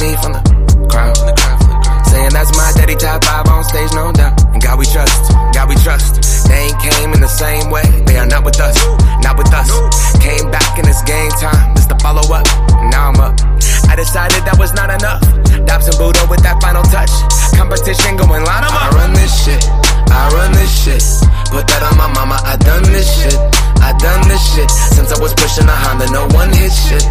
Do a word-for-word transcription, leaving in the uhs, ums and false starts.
me from the crowd. Saying that's my daddy, top five on stage, no doubt. And God we trust, God we trust. They ain't came in the same way. They are not with us, not with us. Came back in this game time.